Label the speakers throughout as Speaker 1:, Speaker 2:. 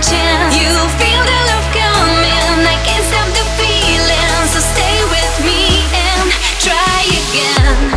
Speaker 1: chance. You feel the love coming, I can't stop the feeling. So stay with me and try again.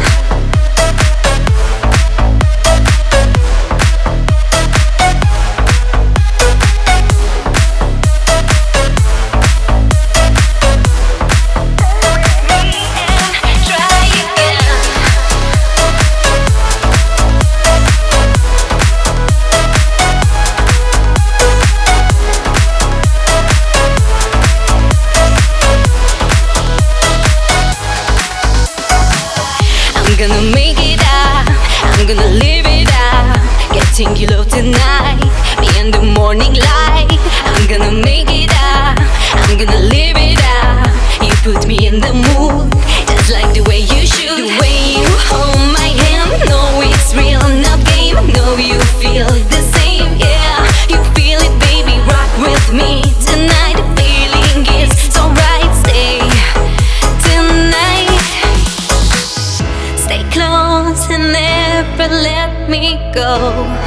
Speaker 1: I'm gonna make it up, I'm gonna live it up. Getting you low tonight, me and the morning light. I'm gonna make it up, I'm gonna live it up. You put me in the mood, just like the way you should. The way you hold my hand, know it's real, not game. Know you feel the same, yeah. You feel it, baby, rock with me tonight. The feeling is so right, stay tonight. Stay close and never let me go.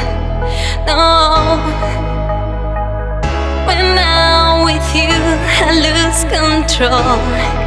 Speaker 1: No, when I'm with you, I lose control.